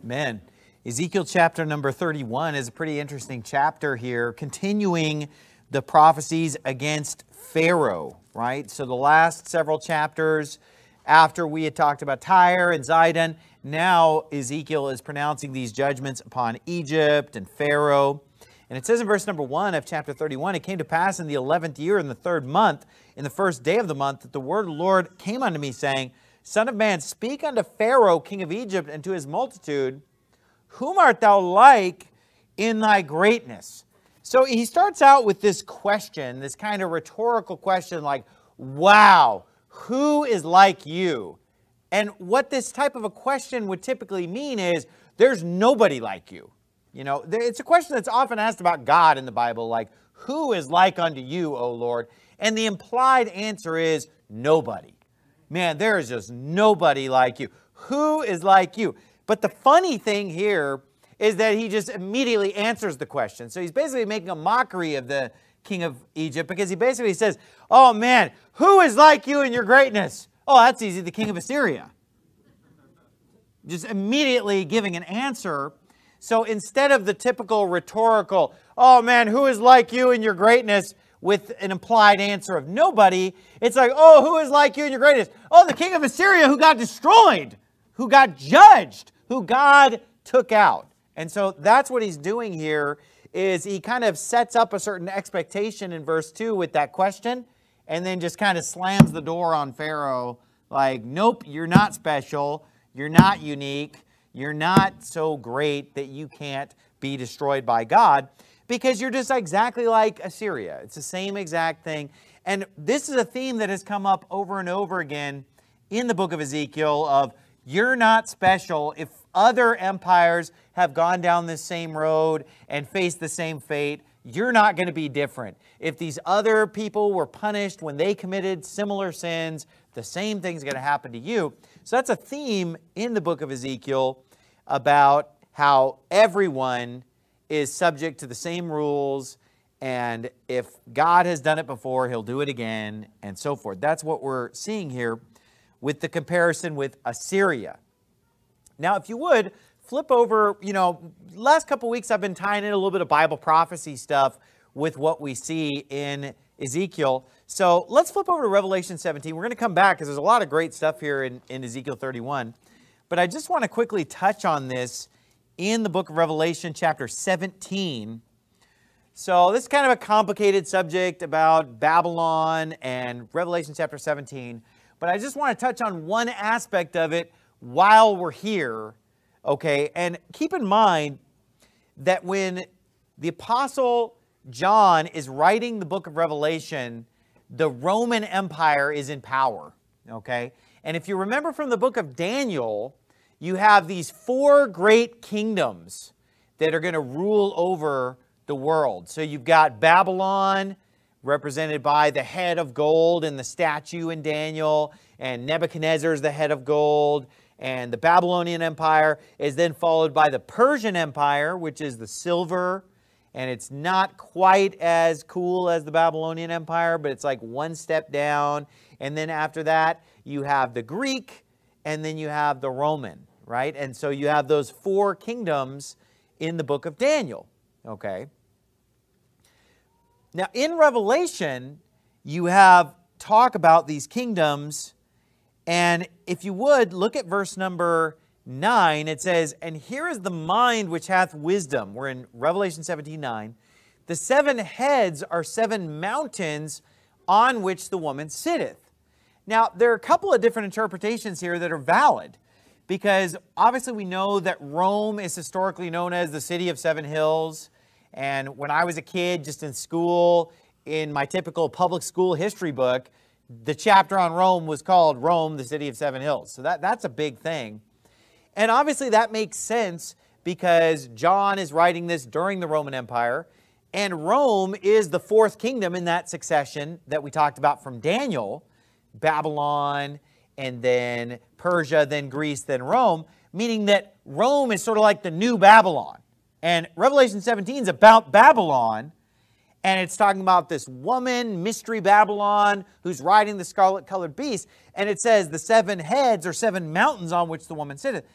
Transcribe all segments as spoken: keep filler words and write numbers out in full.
Amen. Ezekiel chapter number thirty-one is a pretty interesting chapter here, continuing the prophecies against Pharaoh, right? So the last several chapters, after we had talked about Tyre and Zidon, now Ezekiel is pronouncing these judgments upon Egypt and Pharaoh. And it says in verse number one of chapter thirty-one, it came to pass in the eleventh year, in the third month, in the first day of the month, that the word of the Lord came unto me, saying, Son of man, speak unto Pharaoh, king of Egypt, and to his multitude, whom art thou like in thy greatness? So he starts out with this question, this kind of rhetorical question like, wow, who is like you? And what this type of a question would typically mean is, there's nobody like you. You know, it's a question that's often asked about God in the Bible, like, who is like unto you, O Lord? And the implied answer is nobody. Man, there is just nobody like you. Who is like you? But the funny thing here is that he just immediately answers the question. So he's basically making a mockery of the king of Egypt, because he basically says, oh man, who is like you in your greatness? Oh, that's easy, the king of Assyria. Just immediately giving an answer. So instead of the typical rhetorical, oh man, who is like you in your greatness, with an implied answer of nobody, it's like, oh, who is like you in your greatness? Oh, the king of Assyria who got destroyed, who got judged, who God took out. And so that's what he's doing here, is he kind of sets up a certain expectation in verse two with that question, and then just kind of slams the door on Pharaoh, like, nope, you're not special, you're not unique, you're not so great that you can't be destroyed by God, because you're just exactly like Assyria. It's the same exact thing. And this is a theme that has come up over and over again in the book of Ezekiel of, you're not special. If other empires have gone down this same road and faced the same fate, you're not going to be different. If these other people were punished when they committed similar sins, the same thing's going to happen to you. So that's a theme in the book of Ezekiel about how everyone is subject to the same rules, and if God has done it before, he'll do it again, and so forth. That's what we're seeing here with the comparison with Assyria. Now, if you would, flip over, you know, last couple weeks I've been tying in a little bit of Bible prophecy stuff with what we see in Ezekiel. So let's flip over to Revelation seventeen. We're going to come back because there's a lot of great stuff here in, in Ezekiel thirty-one. But I just want to quickly touch on this in the book of Revelation chapter seventeen. So this is kind of a complicated subject about Babylon and Revelation chapter seventeen. But I just want to touch on one aspect of it while we're here, okay? And keep in mind that when the Apostle John is writing the book of Revelation, the Roman Empire is in power, okay? And if you remember from the book of Daniel, you have these four great kingdoms that are going to rule over the world. So you've got Babylon, represented by the head of gold in the statue in Daniel, and Nebuchadnezzar is the head of gold, and the Babylonian Empire is then followed by the Persian Empire, which is the silver, and it's not quite as cool as the Babylonian Empire, but it's like one step down. And then after that, you have the Greek, and then you have the Roman, right? And so you have those four kingdoms in the book of Daniel, okay? Now, in Revelation, you have talk about these kingdoms, and if you would, look at verse number nine. It says, and here is the mind which hath wisdom. We're in Revelation seventeen nine. The seven heads are seven mountains on which the woman sitteth. Now, there are a couple of different interpretations here that are valid, because obviously we know that Rome is historically known as the city of seven hills. And when I was a kid, just in school, in my typical public school history book, the chapter on Rome was called Rome, the city of seven hills. So that, that's a big thing. And obviously that makes sense because John is writing this during the Roman Empire. And Rome is the fourth kingdom in that succession that we talked about from Daniel. Babylon, and then Persia, then Greece, then Rome, meaning that Rome is sort of like the new Babylon. And Revelation seventeen is about Babylon, and it's talking about this woman, Mystery Babylon, who's riding the scarlet-colored beast, and it says the seven heads are seven mountains on which the woman sitteth.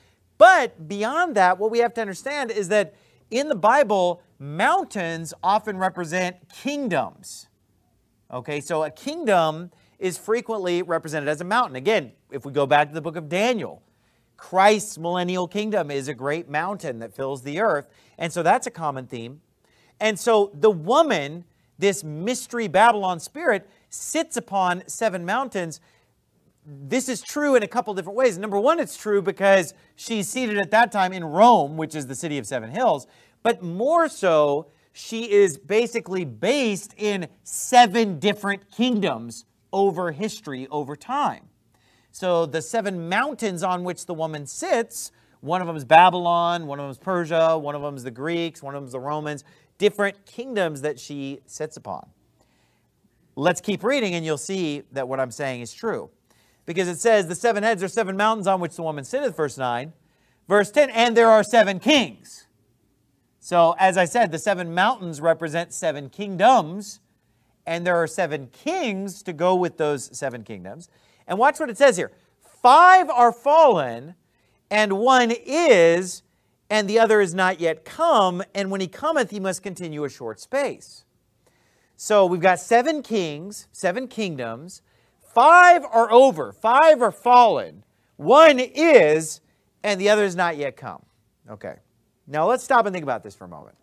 But beyond that, what we have to understand is that in the Bible, mountains often represent kingdoms. Okay, so a kingdom is frequently represented as a mountain. Again, if we go back to the book of Daniel, Christ's millennial kingdom is a great mountain that fills the earth. And so that's a common theme. And so the woman, this mystery Babylon spirit, sits upon seven mountains. This is true in a couple different ways. Number one, it's true because she's seated at that time in Rome, which is the city of seven hills. But more so, she is basically based in seven different kingdoms over history, over time. So the seven mountains on which the woman sits, one of them is Babylon, one of them is Persia, one of them is the Greeks, one of them is the Romans, different kingdoms that she sits upon. Let's keep reading and you'll see that what I'm saying is true. Because it says, the seven heads are seven mountains on which the woman sitteth, verse nine. Verse ten, and there are seven kings. So as I said, the seven mountains represent seven kingdoms, and there are seven kings to go with those seven kingdoms. And watch what it says here. Five are fallen, and one is, and the other is not yet come, and when he cometh, he must continue a short space. So we've got seven kings, seven kingdoms. Five are over, five are fallen. One is, and the other is not yet come. Okay. Now let's stop and think about this for a moment.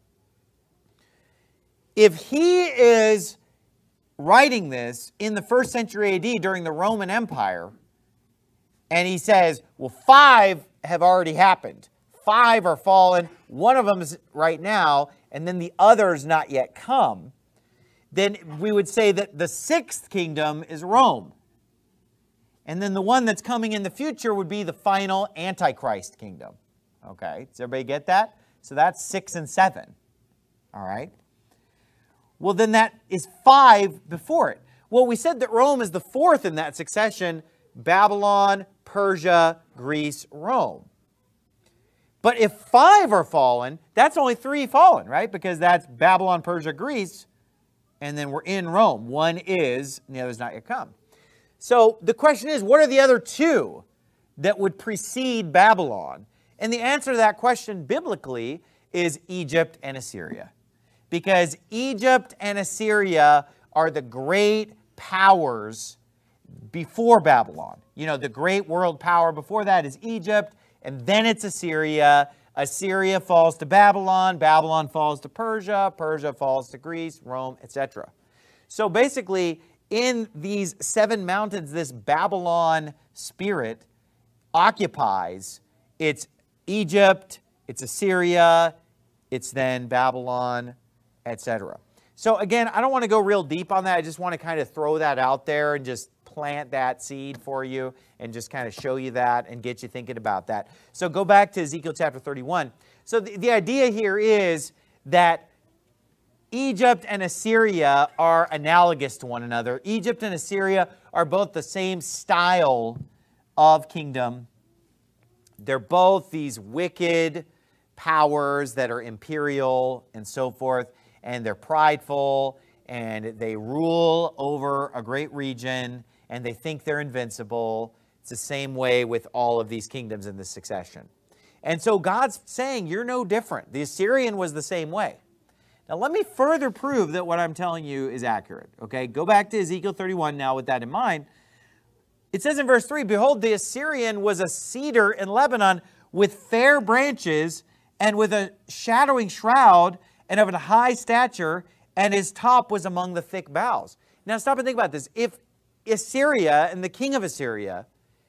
If he is writing this in the first century A D during the Roman Empire, and he says, well, five have already happened. Five are fallen, one of them is right now, and then the others not yet come, then we would say that the sixth kingdom is Rome. And then the one that's coming in the future would be the final Antichrist kingdom. Okay, does everybody get that? So that's six and seven. All right. Well, then that is five before it. Well, we said that Rome is the fourth in that succession. Babylon, Persia, Greece, Rome. But if five are fallen, that's only three fallen, right? Because that's Babylon, Persia, Greece, and then we're in Rome. One is, and the other's not yet come. So the question is, what are the other two that would precede Babylon? And the answer to that question biblically is Egypt and Assyria. Because Egypt and Assyria are the great powers before Babylon. You know, the great world power before that is Egypt, and then it's Assyria. Assyria falls to Babylon, Babylon falls to Persia, Persia falls to Greece, Rome, et cetera. So basically, in these seven mountains, this Babylon spirit occupies. It's Egypt, it's Assyria, it's then Babylon, et cetera. So again, I don't want to go real deep on that. I just want to kind of throw that out there and just plant that seed for you and just kind of show you that and get you thinking about that. So go back to Ezekiel chapter thirty-one. So the, the idea here is that Egypt and Assyria are analogous to one another. Egypt and Assyria are both the same style of kingdom. They're both these wicked powers that are imperial and so forth, and they're prideful, and they rule over a great region, and they think they're invincible. It's the same way with all of these kingdoms in this succession. And so God's saying, you're no different. The Assyrian was the same way. Now let me further prove that what I'm telling you is accurate. Okay, go back to Ezekiel thirty-one now with that in mind. It says in verse three, behold, the Assyrian was a cedar in Lebanon with fair branches and with a shadowing shroud and of a high stature, and his top was among the thick boughs. Now stop and think about this. If Assyria and the king of Assyria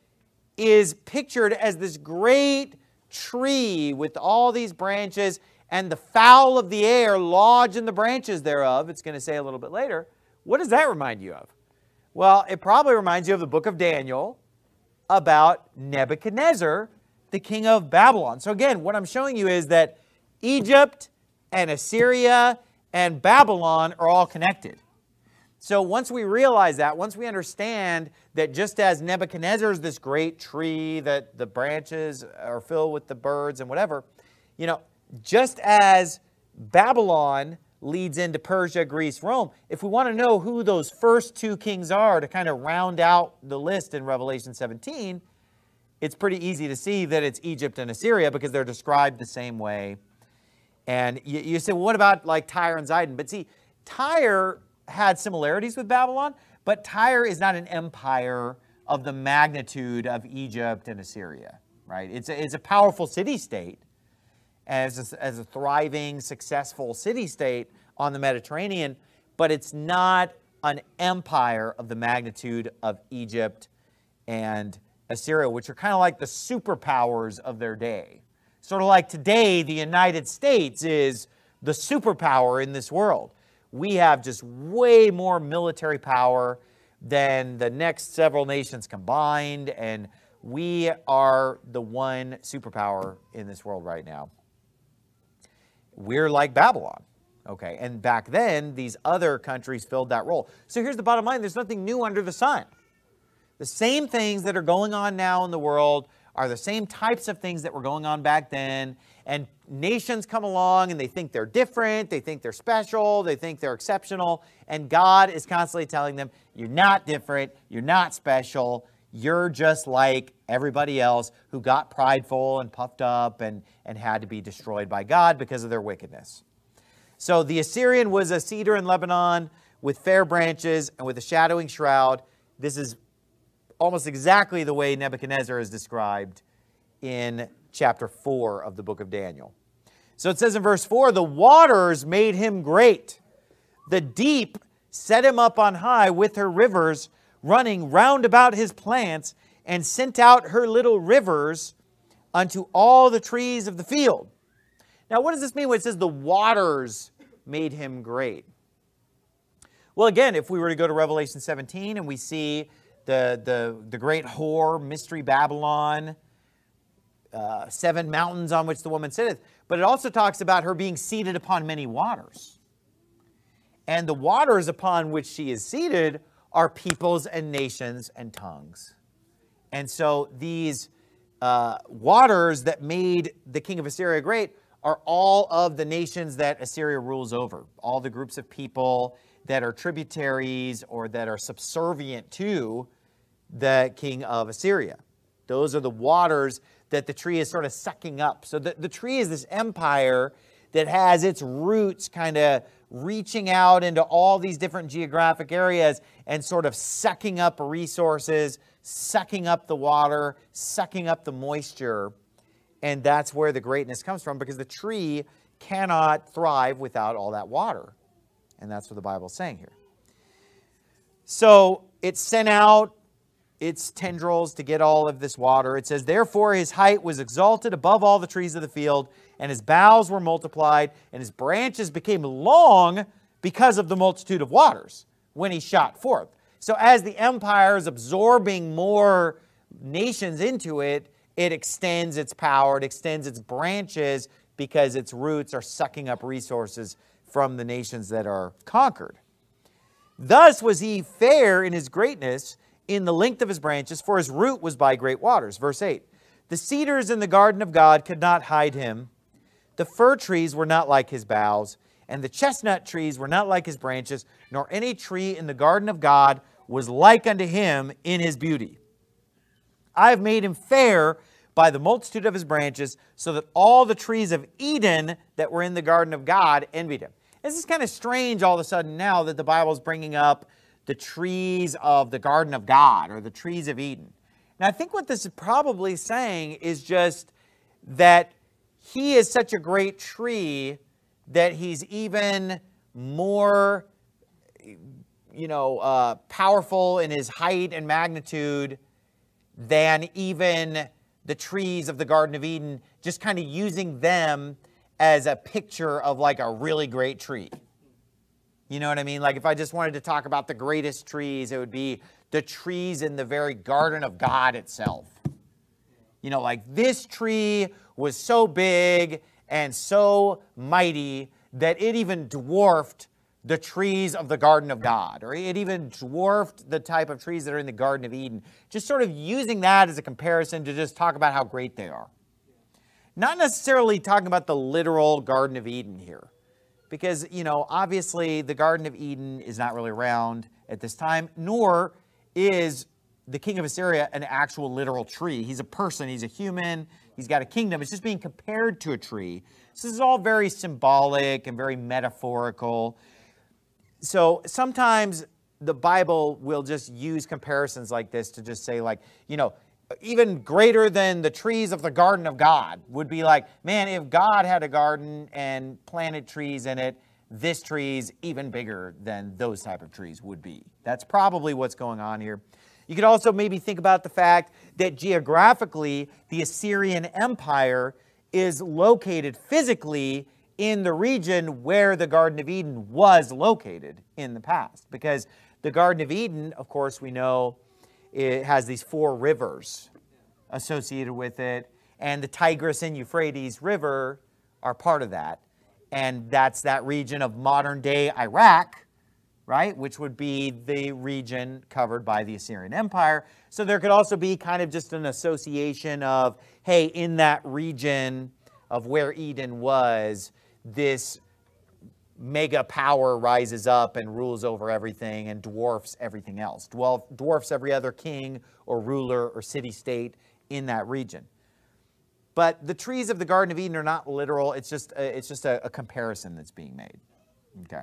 is pictured as this great tree with all these branches and the fowl of the air lodge in the branches thereof, it's going to say a little bit later, what does that remind you of? Well, it probably reminds you of the book of Daniel about Nebuchadnezzar, the king of Babylon. So again, what I'm showing you is that Egypt and Assyria and Babylon are all connected. So once we realize that, once we understand that just as Nebuchadnezzar is this great tree that the branches are filled with the birds and whatever, you know, just as Babylon leads into Persia, Greece, Rome, if we want to know who those first two kings are to kind of round out the list in Revelation seventeen, it's pretty easy to see that it's Egypt and Assyria because they're described the same way. And you, you say, well, what about like Tyre and Zidon? But see, Tyre had similarities with Babylon, but Tyre is not an empire of the magnitude of Egypt and Assyria, right? It's a, it's a powerful city-state as a, as a thriving, successful city-state on the Mediterranean, but it's not an empire of the magnitude of Egypt and Assyria, which are kind of like the superpowers of their day. Sort of like today, the United States is the superpower in this world. We have just way more military power than the next several nations combined, and we are the one superpower in this world right now. We're like Babylon, okay? And back then, these other countries filled that role. So here's the bottom line. There's nothing new under the sun. The same things that are going on now in the world are the same types of things that were going on back then. And nations come along and they think they're different, they think they're special, they think they're exceptional. And God is constantly telling them, you're not different, you're not special, you're just like everybody else who got prideful and puffed up and, and had to be destroyed by God because of their wickedness. So the Assyrian was a cedar in Lebanon with fair branches and with a shadowing shroud. This is almost exactly the way Nebuchadnezzar is described in chapter four of the book of Daniel. So it says in verse four, the waters made him great. The deep set him up on high with her rivers running round about his plants, and sent out her little rivers unto all the trees of the field. Now, what does this mean when it says the waters made him great? Well, again, if we were to go to Revelation seventeen and we see the, the, the great whore, Mystery Babylon, uh, seven mountains on which the woman sitteth, but it also talks about her being seated upon many waters. And the waters upon which she is seated are peoples and nations and tongues. And so these uh, waters that made the king of Assyria great are all of the nations that Assyria rules over. All the groups of people that are tributaries or that are subservient to the king of Assyria. Those are the waters that the tree is sort of sucking up. So the, the tree is this empire that has its roots kind of reaching out into all these different geographic areas and sort of sucking up resources, sucking up the water, sucking up the moisture. And that's where the greatness comes from, because the tree cannot thrive without all that water. And that's what the Bible is saying here. So it sent out its tendrils to get all of this water. It says, therefore his height was exalted above all the trees of the field, and his boughs were multiplied, and his branches became long because of the multitude of waters when he shot forth. So as the empire is absorbing more nations into it, it extends its power, it extends its branches, because its roots are sucking up resources from the nations that are conquered. Thus was he fair in his greatness, in the length of his branches, for his root was by great waters. Verse eight, the cedars in the garden of God could not hide him. The fir trees were not like his boughs, and the chestnut trees were not like his branches, nor any tree in the garden of God was like unto him in his beauty. I have made him fair by the multitude of his branches, so that all the trees of Eden that were in the garden of God envied him. This is kind of strange all of a sudden now that the Bible is bringing up the trees of the garden of God, or the trees of Eden. And I think what this is probably saying is just that he is such a great tree that he's even more, you know, uh, powerful in his height and magnitude than even the trees of the Garden of Eden, just kind of using them as a picture of like a really great tree. You know what I mean? Like if I just wanted to talk about the greatest trees, it would be the trees in the very garden of God itself. You know, like this tree was so big and so mighty that it even dwarfed the trees of the Garden of God, or it even dwarfed the type of trees that are in the Garden of Eden. Just sort of using that as a comparison to just talk about how great they are. Not necessarily talking about the literal Garden of Eden here. Because, you know, obviously the Garden of Eden is not really around at this time, nor is the king of Assyria an actual literal tree. He's a person, he's a human, he's got a kingdom. It's just being compared to a tree. So this is all very symbolic and very metaphorical. So sometimes the Bible will just use comparisons like this to just say, like, you know, even greater than the trees of the garden of God would be like, man, if God had a garden and planted trees in it, this tree's even bigger than those type of trees would be. That's probably what's going on here. You could also maybe think about the fact that geographically, the Assyrian Empire is located physically in the region where the Garden of Eden was located in the past. Because the Garden of Eden, of course, we know it has these four rivers associated with it. And the Tigris and Euphrates River are part of that. And that's that region of modern-day Iraq, right, which would be the region covered by the Assyrian Empire. So there could also be kind of just an association of, hey, in that region of where Eden was, this mega power rises up and rules over everything and dwarfs everything else, dwarfs every other king or ruler or city-state in that region. But the trees of the Garden of Eden are not literal. It's just a, it's just a, a comparison that's being made. Okay.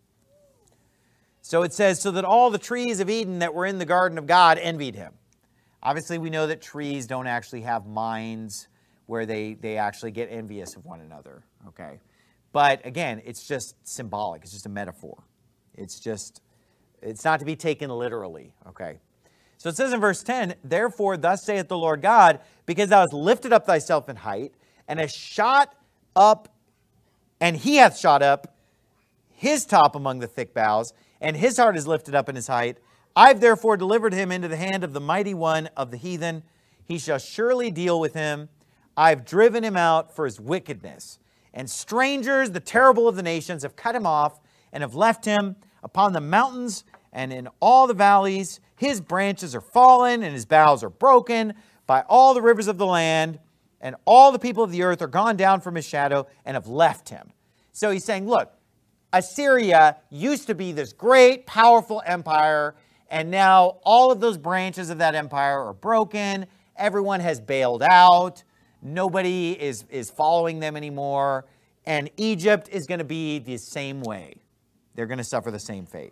So it says, so that all the trees of Eden that were in the garden of God envied him. Obviously, we know that trees don't actually have minds where they, they actually get envious of one another. Okay. But again, it's just symbolic. It's just a metaphor. It's just, it's not to be taken literally. Okay. So it says in verse ten, therefore, thus saith the Lord God, because thou hast lifted up thyself in height, and hast shot up, and he hath shot up his top among the thick boughs, and his heart is lifted up in his height. I've therefore delivered him into the hand of the mighty one of the heathen. He shall surely deal with him. I've driven him out for his wickedness. And strangers, the terrible of the nations, have cut him off, and have left him upon the mountains and in all the valleys. His branches are fallen, and his boughs are broken by all the rivers of the land, and all the people of the earth are gone down from his shadow and have left him. So he's saying, look, Assyria used to be this great, powerful empire, and now all of those branches of that empire are broken. Everyone has bailed out. Nobody is, is following them anymore. And Egypt is going to be the same way. They're going to suffer the same fate.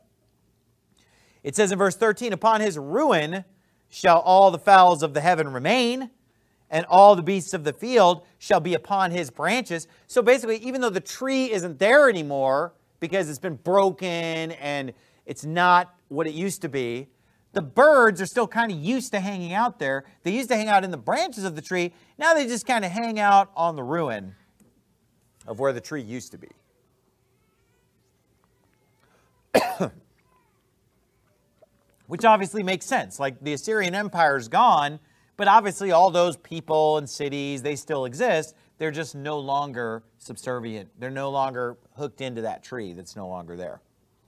It says in verse thirteen, upon his ruin shall all the fowls of the heaven remain, and all the beasts of the field shall be upon his branches. So basically, even though the tree isn't there anymore because it's been broken and it's not what it used to be, the birds are still kind of used to hanging out there. They used to hang out in the branches of the tree. Now they just kind of hang out on the ruin of where the tree used to be. Which obviously makes sense. Like, the Assyrian Empire is gone, but obviously all those people and cities, they still exist. They're just no longer subservient. They're no longer hooked into that tree that's no longer there.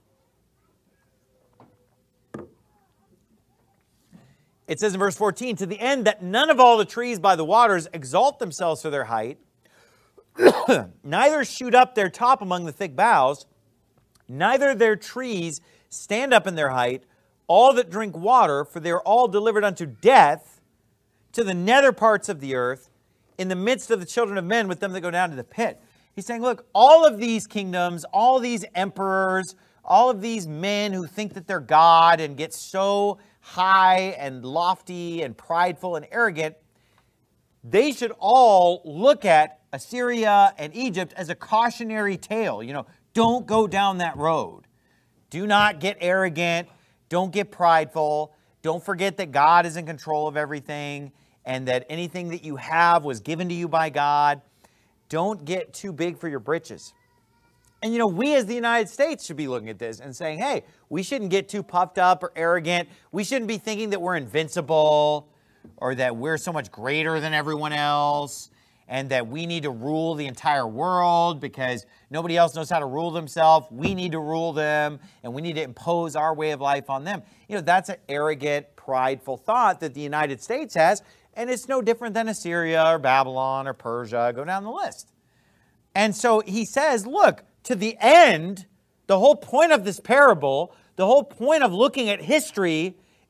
It says in verse fourteen, to the end that none of all the trees by the waters exalt themselves for their height, neither shoot up their top among the thick boughs, neither their trees stand up in their height, all that drink water, for they are all delivered unto death, to the nether parts of the earth, in the midst of the children of men, with them that go down to the pit. He's saying, look, all of these kingdoms, all these emperors, all of these men who think that they're God and get so high and lofty and prideful and arrogant, they should all look at Assyria and Egypt as a cautionary tale. You know, don't go down that road. Do not get arrogant. Don't get prideful. Don't forget that God is in control of everything and that anything that you have was given to you by God. Don't get too big for your britches. And, you know, we as the United States should be looking at this and saying, hey, we shouldn't get too puffed up or arrogant. We shouldn't be thinking that we're invincible or that we're so much greater than everyone else and that we need to rule the entire world because nobody else knows how to rule themselves. We need to rule them, and we need to impose our way of life on them. You know, that's an arrogant, prideful thought that the United States has, and it's no different than Assyria or Babylon or Persia. Go down the list. And so he says, look, to the end, the whole point of this parable, the whole point of looking at history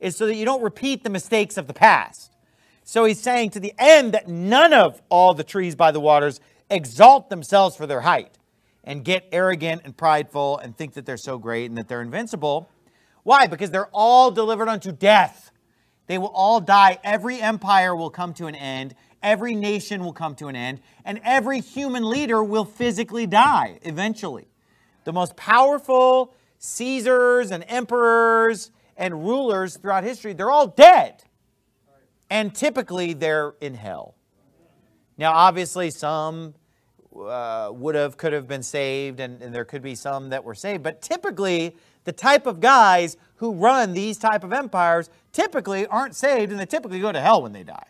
is so that you don't repeat the mistakes of the past. So he's saying to the end that none of all the trees by the waters exalt themselves for their height and get arrogant and prideful and think that they're so great and that they're invincible. Why? Because they're all delivered unto death. They will all die. Every empire will come to an end. Every nation will come to an end. And every human leader will physically die eventually. The most powerful Caesars and emperors and rulers throughout history, they're all dead. And typically they're in hell. Now, obviously, some uh, would have, could have been saved, and, and there could be some that were saved. But typically, the type of guys who run these type of empires typically aren't saved, and they typically go to hell when they die.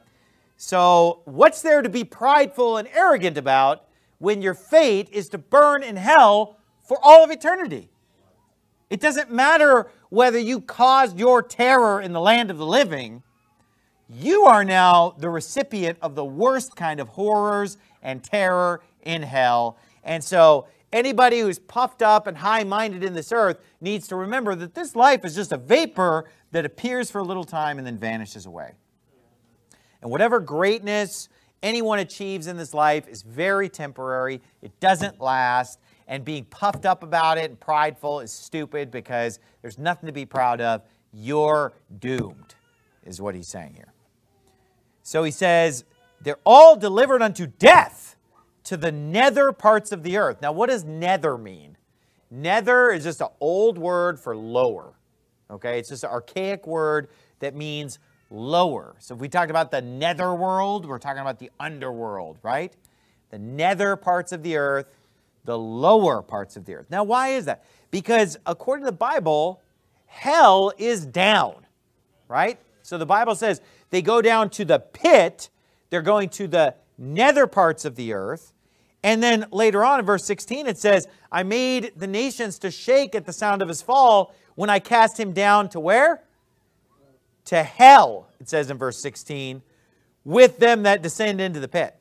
So what's there to be prideful and arrogant about when your fate is to burn in hell for all of eternity? It doesn't matter whether you caused your terror in the land of the living. You are now the recipient of the worst kind of horrors and terror in hell. And so anybody who's puffed up and high-minded in this earth needs to remember that this life is just a vapor that appears for a little time and then vanishes away. And whatever greatness anyone achieves in this life is very temporary. It doesn't last. And being puffed up about it and prideful is stupid because there's nothing to be proud of. You're doomed, is what he's saying here. So he says, they're all delivered unto death to the nether parts of the earth. Now, what does nether mean? Nether is just an old word for lower. Okay, it's just an archaic word that means lower. So if we talked about the nether world, we're talking about the underworld, right? The nether parts of the earth, the lower parts of the earth. Now, why is that? Because according to the Bible, hell is down, right? So the Bible says they go down to the pit. They're going to the nether parts of the earth. And then later on in verse sixteen, it says, I made the nations to shake at the sound of his fall when I cast him down to where? To hell, it says in verse sixteen, with them that descend into the pit.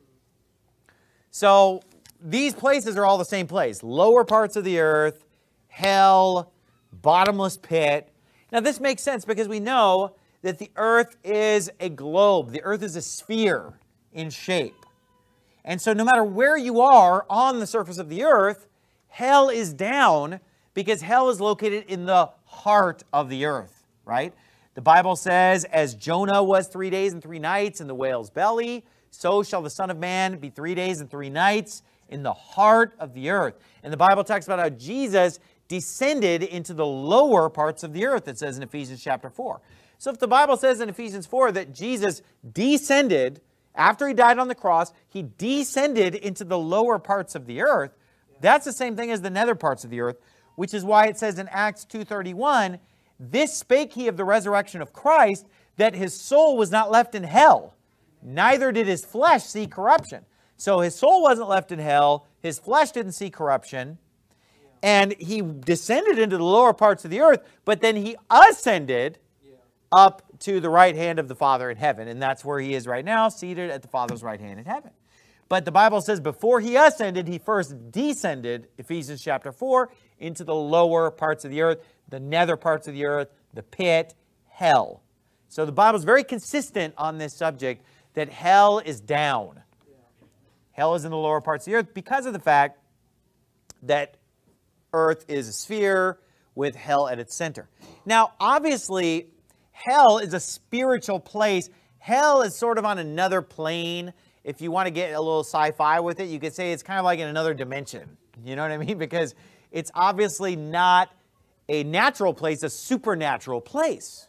So these places are all the same place. Lower parts of the earth, hell, bottomless pit. Now this makes sense because we know that the earth is a globe. The earth is a sphere in shape. And so no matter where you are on the surface of the earth, hell is down because hell is located in the heart of the earth, right? The Bible says, as Jonah was three days and three nights in the whale's belly, so shall the Son of Man be three days and three nights in the heart of the earth. And the Bible talks about how Jesus descended into the lower parts of the earth, it says in Ephesians chapter four. So if the Bible says in Ephesians four that Jesus descended, after he died on the cross, he descended into the lower parts of the earth, that's the same thing as the nether parts of the earth, which is why it says in Acts two thirty-one, this spake he of the resurrection of Christ, that his soul was not left in hell, neither did his flesh see corruption. So his soul wasn't left in hell, his flesh didn't see corruption, and he descended into the lower parts of the earth, but then he ascended up to the right hand of the Father in heaven. And that's where he is right now, seated at the Father's right hand in heaven. But the Bible says before he ascended, he first descended, Ephesians chapter four, into the lower parts of the earth, the nether parts of the earth, the pit, hell. So the Bible is very consistent on this subject that hell is down. Hell is in the lower parts of the earth because of the fact that earth is a sphere with hell at its center. Now, obviously, hell is a spiritual place. Hell is sort of on another plane. If you want to get a little sci-fi with it, you could say it's kind of like in another dimension. You know what I mean? Because it's obviously not a natural place, a supernatural place.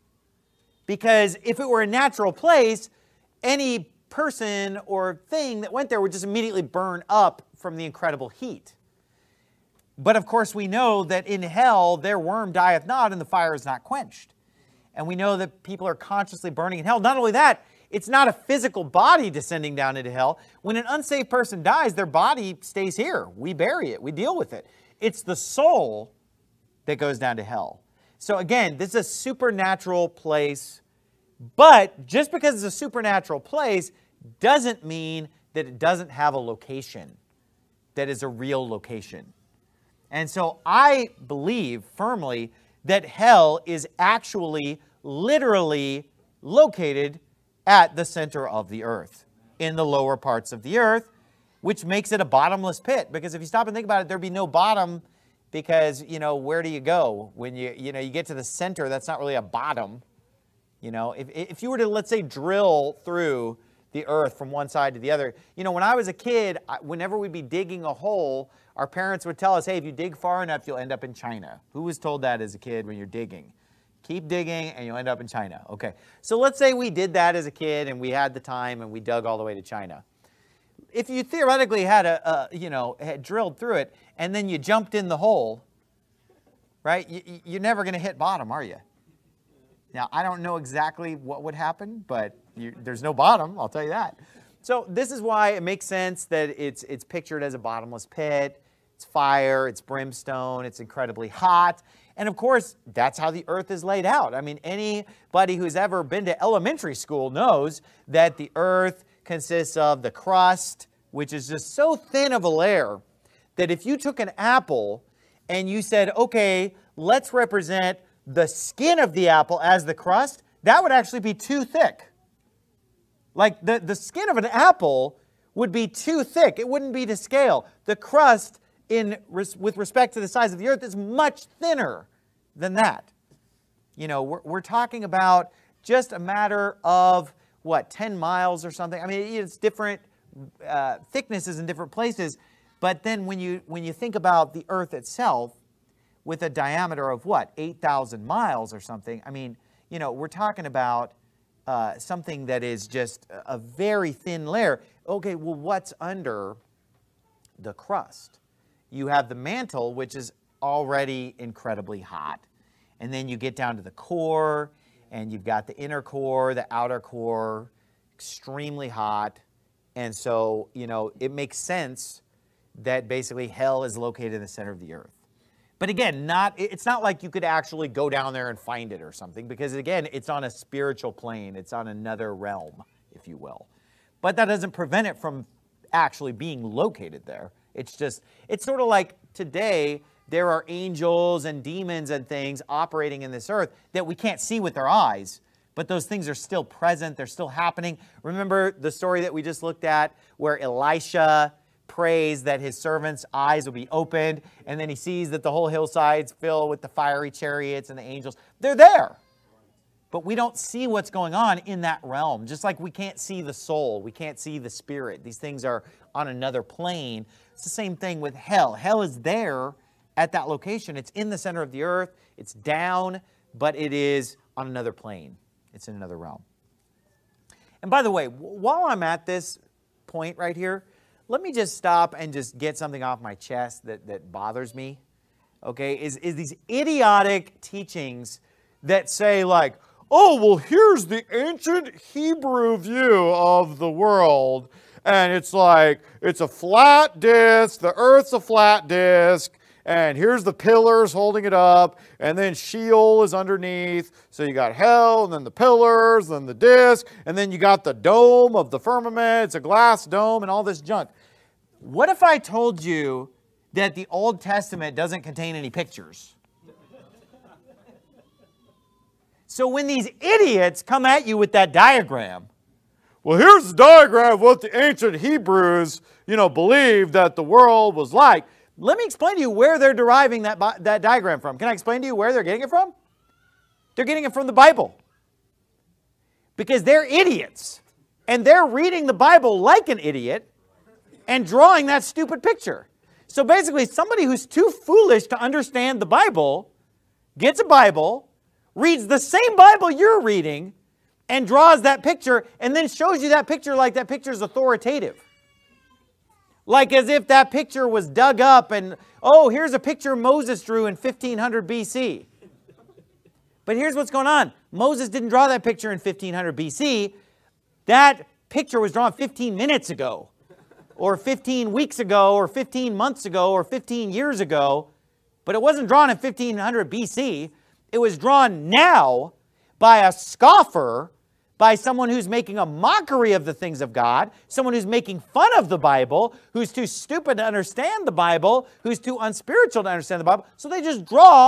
Because if it were a natural place, any person or thing that went there would just immediately burn up from the incredible heat. But of course we know that in hell their worm dieth not and the fire is not quenched. And we know that people are consciously burning in hell. Not only that, it's not a physical body descending down into hell. When an unsaved person dies, their body stays here. We bury it. We deal with it. It's the soul that goes down to hell. So again, this is a supernatural place. But just because it's a supernatural place doesn't mean that it doesn't have a location that is a real location. And so I believe firmly that hell is actually, literally located at the center of the earth, in the lower parts of the earth, which makes it a bottomless pit. Because if you stop and think about it, there'd be no bottom, because, you know, where do you go? When you, you know, you get to the center, that's not really a bottom. You know, if, if you were to, let's say, drill through the earth from one side to the other. You know, when I was a kid, I, whenever we'd be digging a hole, our parents would tell us, hey, if you dig far enough, you'll end up in China. Who was told that as a kid when you're digging? Keep digging and you'll end up in China. Okay, so let's say we did that as a kid and we had the time and we dug all the way to China. If you theoretically had a, a you know, had drilled through it and then you jumped in the hole, right, you, you're never going to hit bottom, are you? Now, I don't know exactly what would happen, but you, there's no bottom, I'll tell you that. So this is why it makes sense that it's, it's pictured as a bottomless pit. It's fire, it's brimstone, it's incredibly hot. And of course, that's how the earth is laid out. I mean, anybody who's ever been to elementary school knows that the earth consists of the crust, which is just so thin of a layer that if you took an apple and you said, okay, let's represent the skin of the apple as the crust, that would actually be too thick. Like the, the skin of an apple would be too thick. It wouldn't be to scale. The crust, in res with respect to the size of the earth, is much thinner than that. You know, we're, we're talking about just a matter of, what, ten miles or something? I mean, it's different uh, thicknesses in different places. But then when you, when you think about the earth itself, with a diameter of what, eight thousand miles or something, I mean, you know, we're talking about uh, something that is just a very thin layer. Okay, well, what's under the crust? You have the mantle, which is already incredibly hot. And then you get down to the core, and you've got the inner core, the outer core, extremely hot. And so, you know, it makes sense that basically hell is located in the center of the earth. But again, not, it's not like you could actually go down there and find it or something, because again, it's on a spiritual plane. It's on another realm, if you will. But that doesn't prevent it from actually being located there. It's just, it's sort of like today, there are angels and demons and things operating in this earth that we can't see with our eyes, but those things are still present. They're still happening. Remember the story that we just looked at where Elisha prays that his servant's eyes will be opened, and then he sees that the whole hillside's filled with the fiery chariots and the angels. They're there, but we don't see what's going on in that realm. Just like we can't see the soul, we can't see the spirit. These things are on another plane. It's the same thing with hell. Hell is there at that location. It's in the center of the earth. It's down, but it is on another plane. It's in another realm. And by the way, while I'm at this point right here, let me just stop and just get something off my chest that, that bothers me, okay, is, is these idiotic teachings that say like, oh, well, here's the ancient Hebrew view of the world, and it's like, it's a flat disc, the earth's a flat disc, and here's the pillars holding it up, and then Sheol is underneath. So you got hell, and then the pillars, then the disc, and then you got the dome of the firmament. It's a glass dome and all this junk. What if I told you that the Old Testament doesn't contain any pictures? So when these idiots come at you with that diagram, well, here's the diagram of what the ancient Hebrews, you know, believed that the world was like. Let me explain to you where they're deriving that, that diagram from. Can I explain to you where they're getting it from? They're getting it from the Bible. Because they're idiots. And they're reading the Bible like an idiot and drawing that stupid picture. So basically, somebody who's too foolish to understand the Bible gets a Bible, reads the same Bible you're reading, and draws that picture, and then shows you that picture like that picture is authoritative. Like as if that picture was dug up and, oh, here's a picture Moses drew in fifteen hundred B C. But here's what's going on. Moses didn't draw that picture in fifteen hundred B C. That picture was drawn fifteen minutes ago, or fifteen weeks ago, or fifteen months ago, or fifteen years ago. But it wasn't drawn in fifteen hundred B C. It was drawn now by a scoffer, by someone who's making a mockery of the things of God, someone who's making fun of the Bible, who's too stupid to understand the Bible, who's too unspiritual to understand the Bible. So they just draw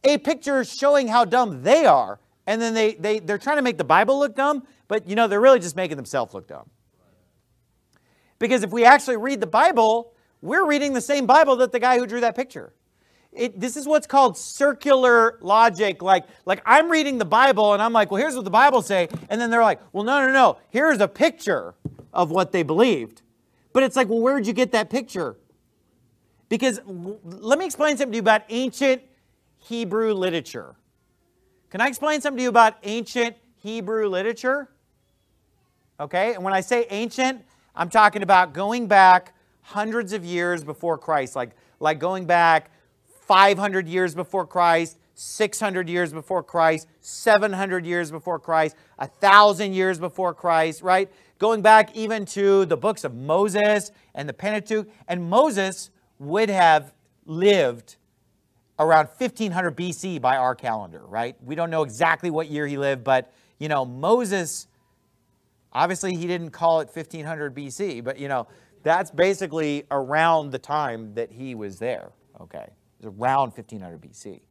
a picture showing how dumb they are. And then they, they, they're trying to make the Bible look dumb, but you know, they're really just making themselves look dumb. Because if we actually read the Bible, we're reading the same Bible that the guy who drew that picture. It, this is what's called circular logic. Like, like I'm reading the Bible and I'm like, well, here's what the Bible say. And then they're like, well, no, no, no. Here's a picture of what they believed. But it's like, well, where'd you get that picture? Because let me explain something to you about ancient Hebrew literature. Can I explain something to you about ancient Hebrew literature? Okay, and when I say ancient, I'm talking about going back hundreds of years before Christ, like, like going back five hundred years before Christ, six hundred years before Christ, seven hundred years before Christ, one thousand years before Christ, right? Going back even to the books of Moses and the Pentateuch. And Moses would have lived around fifteen hundred B C by our calendar, right? We don't know exactly what year he lived, but, you know, Moses, obviously he didn't call it fifteen hundred B C, but, you know, that's basically around the time that he was there, okay? It was around fifteen hundred B C.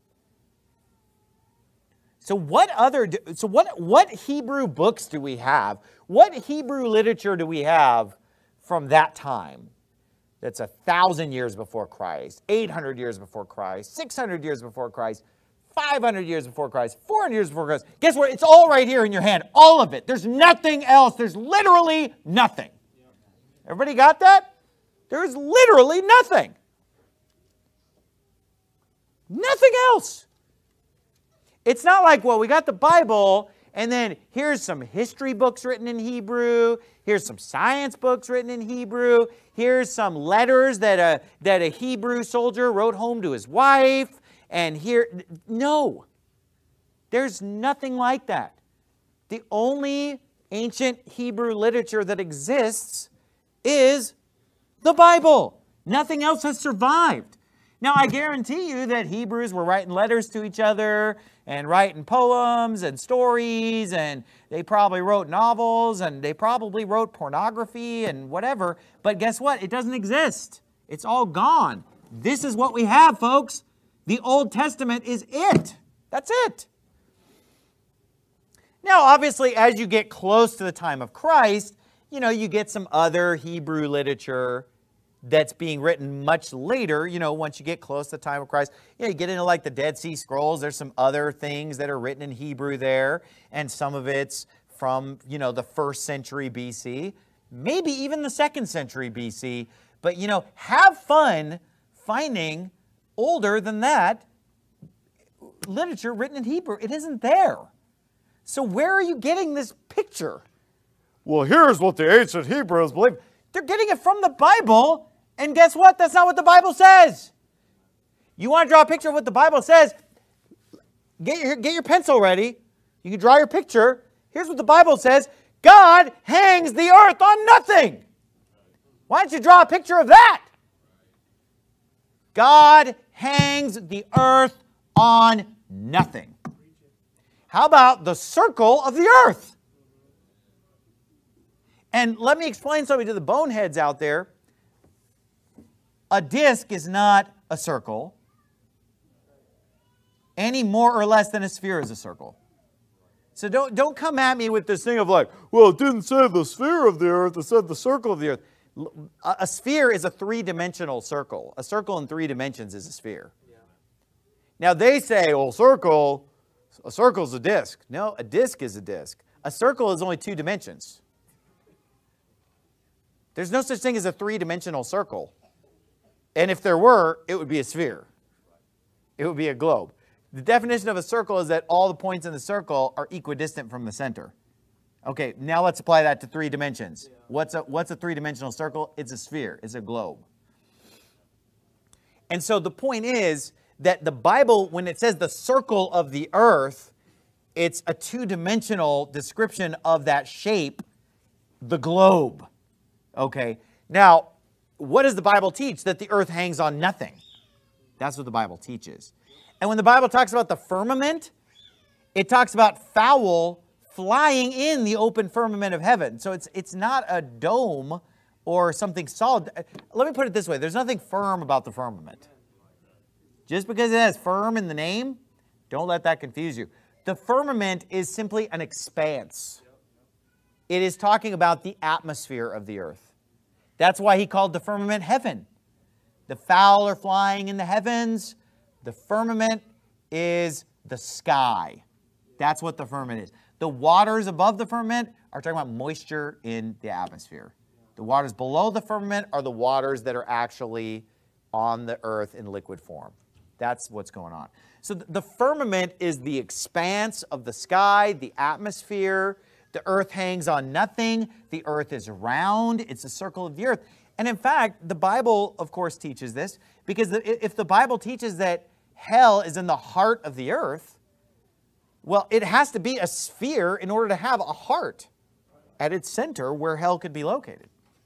So what other, so what, what Hebrew books do we have? What Hebrew literature do we have from that time? That's a thousand years before Christ, eight hundred years before Christ, six hundred years before Christ, five hundred years before Christ, four hundred years before Christ. Guess what? It's all right here in your hand. All of it. There's nothing else. There's literally nothing. Everybody got that? There's literally nothing. Nothing else. It's not like, well, we got the Bible, and then here's some history books written in Hebrew. Here's some science books written in Hebrew. Here's some letters that a, that a Hebrew soldier wrote home to his wife. And here, no. There's nothing like that. The only ancient Hebrew literature that exists is the Bible. Nothing else has survived. Now, I guarantee you that Hebrews were writing letters to each other and writing poems and stories, and they probably wrote novels, and they probably wrote pornography and whatever. But guess what? It doesn't exist. It's all gone. This is what we have, folks. The Old Testament is it. That's it. Now, obviously, as you get close to the time of Christ, you know, you get some other Hebrew literature that's being written much later, you know, once you get close to the time of Christ. You know, you get into like the Dead Sea Scrolls. There's some other things that are written in Hebrew there, and some of it's from, you know, the first century B C, maybe even the second century B C. But, you know, have fun finding older than that literature written in Hebrew. It isn't there. So where are you getting this picture? Well, here's what the ancient Hebrews believed. They're getting it from the Bible. And guess what? That's not what the Bible says. You want to draw a picture of what the Bible says? Get your, get your pencil ready. You can draw your picture. Here's what the Bible says. God hangs the earth on nothing. Why don't you draw a picture of that? God hangs the earth on nothing. How about the circle of the earth? And let me explain something to the boneheads out there. A disc is not a circle any more or less than a sphere is a circle. So don't, don't come at me with this thing of like, well, it didn't say the sphere of the earth, it said the circle of the earth. A, a sphere is a three-dimensional circle. A circle in three dimensions is a sphere. Yeah. Now they say, well, circle, a circle is a disc. No, a disc is a disc. A circle is only two dimensions. There's no such thing as a three-dimensional circle. And if there were, it would be a sphere. It would be a globe. The definition of a circle is that all the points in the circle are equidistant from the center. Okay, now let's apply that to three dimensions. Yeah. What's a, what's a three-dimensional circle? It's a sphere. It's a globe. And so the point is that the Bible, when it says the circle of the earth, it's a two-dimensional description of that shape, the globe. Okay, now, what does the Bible teach? That the earth hangs on nothing. That's what the Bible teaches. And when the Bible talks about the firmament, it talks about fowl flying in the open firmament of heaven. So it's, it's not a dome or something solid. Let me put it this way. There's nothing firm about the firmament. Just because it has firm in the name Don't let that confuse you. The firmament is simply an expanse. It is talking about the atmosphere of the earth. That's why he called the firmament heaven. The fowl are flying in the heavens. The firmament is the sky. That's what the firmament is. The waters above the firmament are talking about moisture in the atmosphere. The waters below the firmament are the waters that are actually on the earth in liquid form. That's what's going on. So the firmament is the expanse of the sky, the atmosphere. The earth hangs on nothing. The earth is round. It's a circle of the earth. And in fact, the Bible, of course, teaches this, because if the Bible teaches that hell is in the heart of the earth, well, it has to be a sphere in order to have a heart at its center where hell could be located.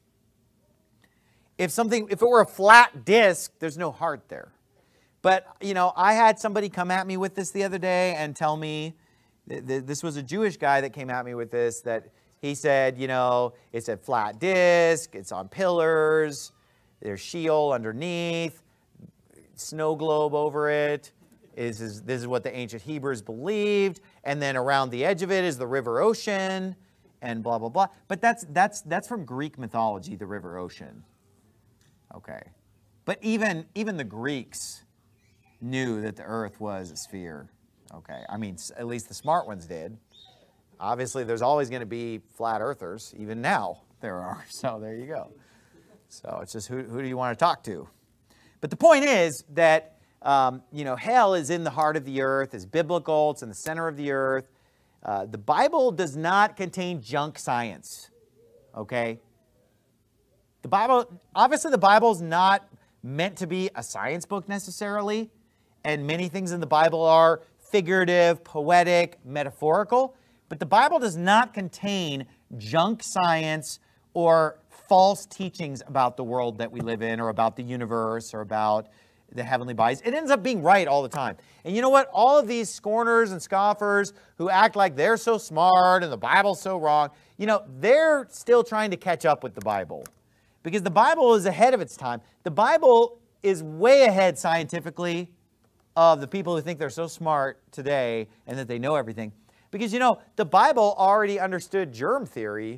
If something, if it were a flat disc, there's no heart there. But, you know, I had somebody come at me with this the other day and tell me, th th this was a Jewish guy that came at me with this, that he said, you know, it's a flat disc, it's on pillars, there's Sheol underneath, snow globe over it. Is, is, this is what the ancient Hebrews believed, and then around the edge of it is the river ocean, and blah, blah, blah. But that's, that's, that's from Greek mythology, the river ocean. Okay. But even, even the Greeks knew that the earth was a sphere. Okay. I mean, at least the smart ones did. Obviously, there's always going to be flat earthers. Even now, there are. So there you go. So it's just who, who do you want to talk to? But the point is that Um, you know, hell is in the heart of the earth, is biblical, it's in the center of the earth. Uh, the Bible does not contain junk science, okay? The Bible, obviously the Bible is not meant to be a science book necessarily, and many things in the Bible are figurative, poetic, metaphorical, but the Bible does not contain junk science or false teachings about the world that we live in, or about the universe, or about the heavenly bodies. It ends up being right all the time. And you know what? All of these scorners and scoffers who act like they're so smart and the Bible's so wrong, you know, they're still trying to catch up with the Bible. Because the Bible is ahead of its time. The Bible is way ahead scientifically of the people who think they're so smart today and that they know everything. Because, you know, the Bible already understood germ theory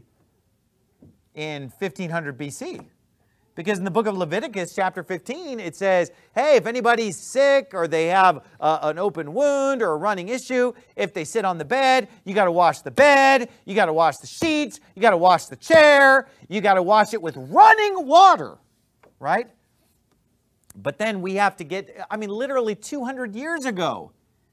in fifteen hundred B C. Because in the book of Leviticus, chapter fifteen, it says, hey, if anybody's sick or they have uh, an open wound or a running issue, if they sit on the bed, you got to wash the bed, you got to wash the sheets, you got to wash the chair, you got to wash it with running water, right? But then we have to get, I mean, literally two hundred years ago,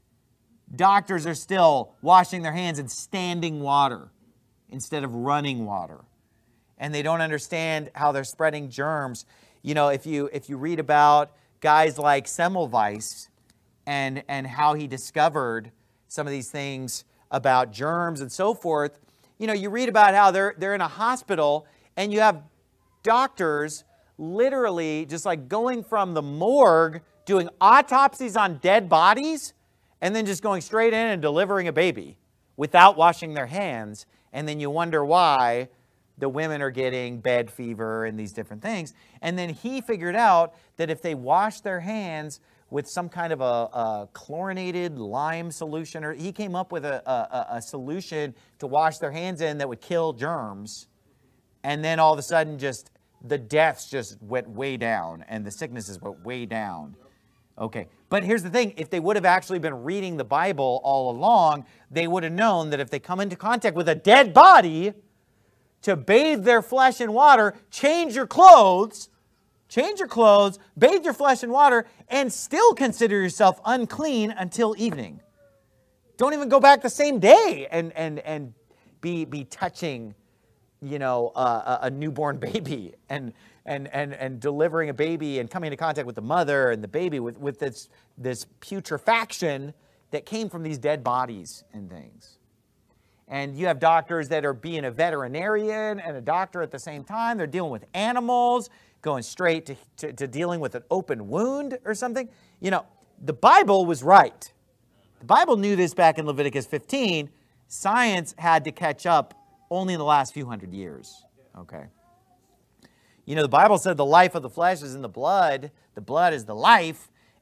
doctors are still washing their hands in standing water instead of running water. And they don't understand how they're spreading germs. You know, if you if you read about guys like Semmelweis and and how he discovered some of these things about germs and so forth, you know, you read about how they're they're in a hospital and you have doctors literally just like going from the morgue, doing autopsies on dead bodies, and then just going straight in and delivering a baby without washing their hands. And then you wonder why the women are getting bed fever and these different things. And then he figured out that if they wash their hands with some kind of a, a chlorinated lime solution, or he came up with a, a, a solution to wash their hands in that would kill germs. And then all of a sudden just the deaths just went way down and the sicknesses went way down. Okay, but here's the thing. If they would have actually been reading the Bible all along, they would have known that if they come into contact with a dead body, to bathe their flesh in water, change your clothes, change your clothes, bathe your flesh in water, and still consider yourself unclean until evening. Don't even go back the same day and, and, and be, be touching, you know, uh, a newborn baby and, and, and, and delivering a baby and coming into contact with the mother and the baby with, with this, this putrefaction that came from these dead bodies and things. And you have doctors that are being a veterinarian and a doctor at the same time. They're dealing with animals, going straight to, to, to dealing with an open wound or something. You know, the Bible was right. The Bible knew this back in Leviticus fifteen. Science had to catch up only in the last few hundred years. Okay. You know, the Bible said the life of the flesh is in the blood. The blood is the life.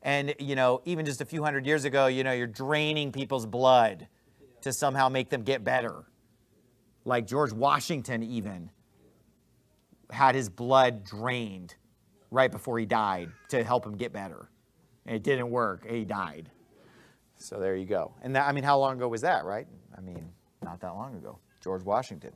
And, you know, even just a few hundred years ago, you know, you're draining people's blood to somehow make them get better. Like George Washington even had his blood drained right before he died to help him get better. And it didn't work. He died. So there you go. And that, I mean, how long ago was that, right? I mean, not that long ago. George Washington.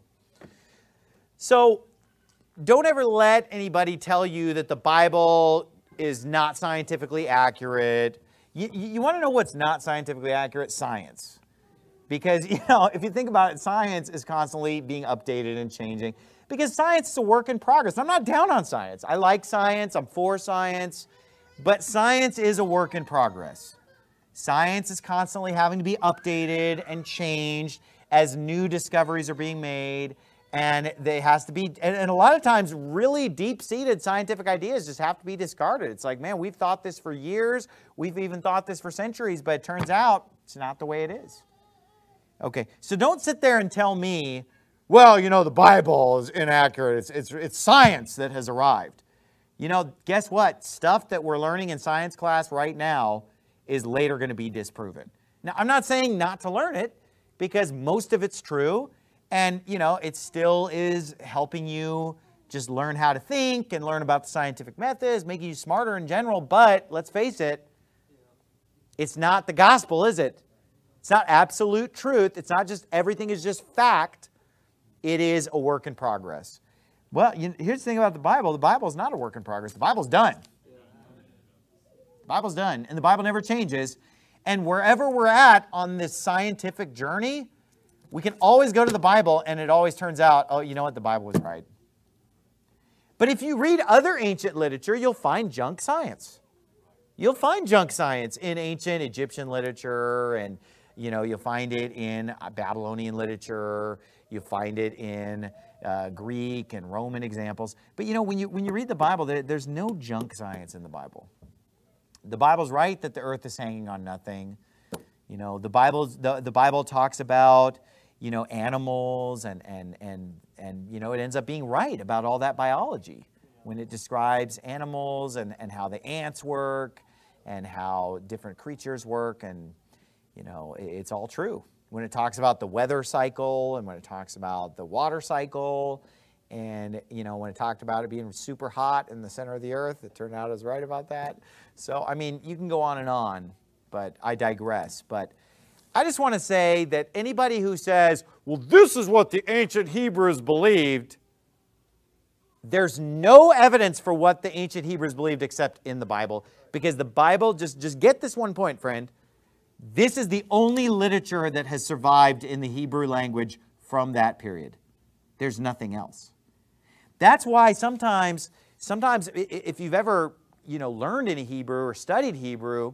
So don't ever let anybody tell you that the Bible is not scientifically accurate. You, you want to know what's not scientifically accurate? Science. Because, you know, if you think about it, science is constantly being updated and changing. Because science is a work in progress. I'm not down on science. I like science. I'm for science. But science is a work in progress. Science is constantly having to be updated and changed as new discoveries are being made. And there has to be, and, and a lot of times really deep-seated scientific ideas just have to be discarded. It's like, man, we've thought this for years. We've even thought this for centuries, but it turns out it's not the way it is. Okay, so don't sit there and tell me, well, you know, the Bible is inaccurate. It's, it's, it's science that has arrived. You know, guess what? Stuff that we're learning in science class right now is later going to be disproven. Now, I'm not saying not to learn it, because most of it's true. And, you know, it still is helping you just learn how to think and learn about the scientific methods, making you smarter in general. But let's face it, it's not the gospel, is it? It's not absolute truth. It's not just everything is just fact. It is a work in progress. Well, you, here's the thing about the Bible. The Bible is not a work in progress. The Bible's done. The Bible's done, and the Bible never changes. And wherever we're at on this scientific journey, we can always go to the Bible, and it always turns out, oh, you know what, the Bible was right. But if you read other ancient literature, you'll find junk science. You'll find junk science in ancient Egyptian literature, and you know, you'll find it in Babylonian literature. You'll find it in uh, Greek and Roman examples. But you know, when you when you read the Bible, there, there's no junk science in the Bible. The Bible's right that the earth is hanging on nothing. You know, the Bible's the, the Bible talks about, you know, animals and and and and you know, it ends up being right about all that biology when it describes animals and and how the ants work and how different creatures work, and you know, it's all true. When it talks about the weather cycle and when it talks about the water cycle, and you know, when it talked about it being super hot in the center of the earth, it turned out it was right about that. So, I mean, you can go on and on, but I digress. But I just want to say that anybody who says, well, this is what the ancient Hebrews believed, there's no evidence for what the ancient Hebrews believed except in the Bible. Because the Bible, just, just get this one point, friend, this is the only literature that has survived in the Hebrew language from that period. There's nothing else. That's why sometimes, sometimes if you've ever, you know, learned any Hebrew or studied Hebrew,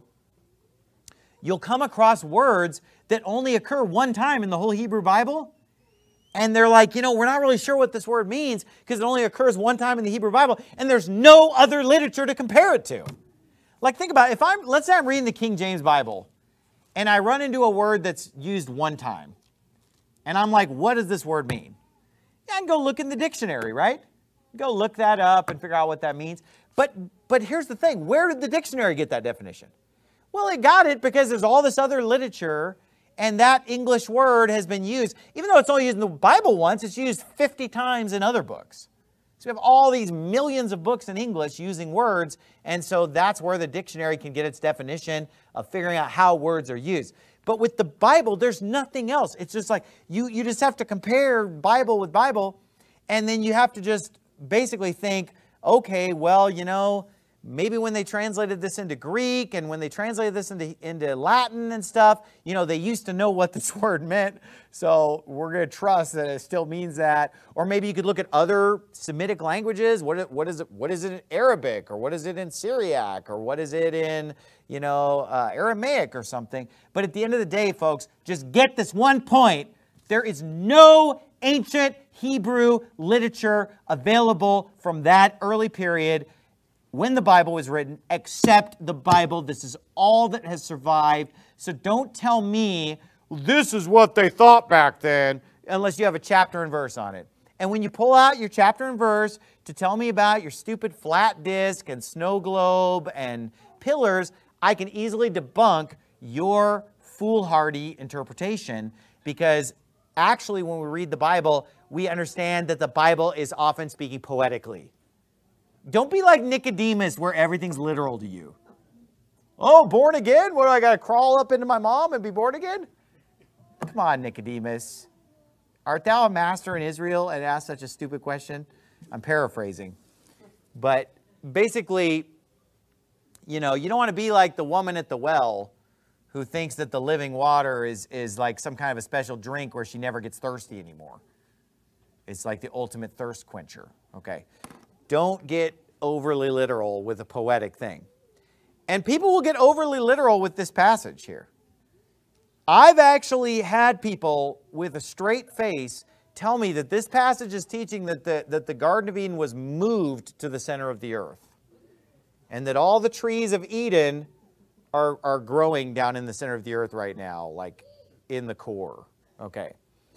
you'll come across words that only occur one time in the whole Hebrew Bible. And they're like, you know, we're not really sure what this word means because it only occurs one time in the Hebrew Bible, and there's no other literature to compare it to. Like, think about it. If I'm, let's say I'm reading the King James Bible, and I run into a word that's used one time. And I'm like, what does this word mean? Yeah, I can go look in the dictionary, right? Go look that up and figure out what that means. But, but here's the thing. Where did the dictionary get that definition? Well, it got it because there's all this other literature, and that English word has been used. Even though it's only used in the Bible once, it's used fifty times in other books. So we have all these millions of books in English using words, and so that's where the dictionary can get its definition of figuring out how words are used. But with the Bible, there's nothing else. It's just like you, you just have to compare Bible with Bible, and then you have to just basically think, okay, well, you know, maybe when they translated this into Greek and when they translated this into, into Latin and stuff, you know, they used to know what this word meant. So we're going to trust that it still means that. Or maybe you could look at other Semitic languages. What, what is it? What is it in Arabic? Or what is it in Syriac? Or what is it in, you know, uh, Aramaic or something? But at the end of the day, folks, just get this one point. There is no ancient Hebrew literature available from that early period when the Bible was written, except the Bible. This is all that has survived. So don't tell me, this is what they thought back then, unless you have a chapter and verse on it. And when you pull out your chapter and verse to tell me about your stupid flat disk and snow globe and pillars, I can easily debunk your foolhardy interpretation, because actually when we read the Bible, we understand that the Bible is often speaking poetically. Don't be like Nicodemus, where everything's literal to you. Oh, born again? What, do I got to crawl up into my mom and be born again? Come on, Nicodemus. Art thou a master in Israel and ask such a stupid question? I'm paraphrasing. But basically, you know, you don't want to be like the woman at the well who thinks that the living water is, is like some kind of a special drink where she never gets thirsty anymore. It's like the ultimate thirst quencher. Okay. Don't get overly literal with a poetic thing. And people will get overly literal with this passage here. I've actually had people with a straight face tell me that this passage is teaching that the, that the Garden of Eden was moved to the center of the earth, and that all the trees of Eden are, are growing down in the center of the earth right now, like in the core. Okay.